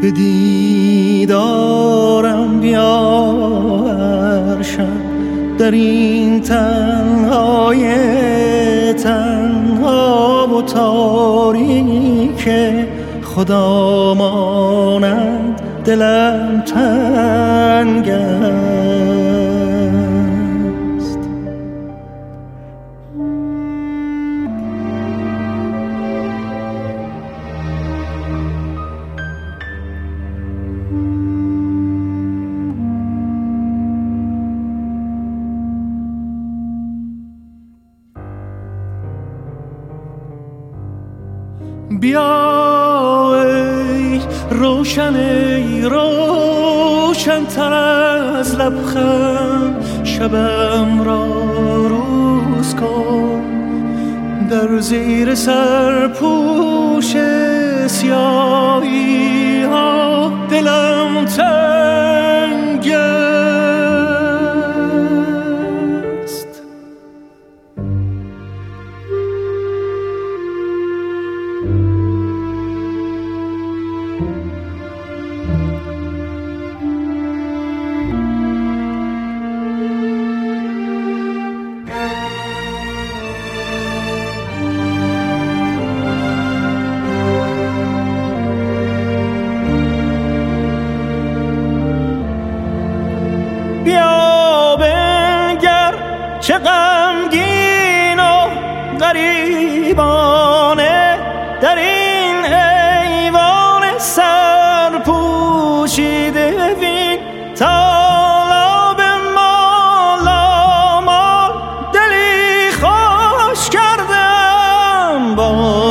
به دیدارم بیار شب در این تنهای تنها و تاریک خدا مانند دلم تنگ است. بیا ای روشن، ای روشن تر از لبخند، شبم را روز کن در زیر سرپوش سیاهی ها دلم تنگ است. بیا بنگر چه غمگین و غریبانه در این ایوان سرپوشیده وین طالب مالامال دلی خوش کردم با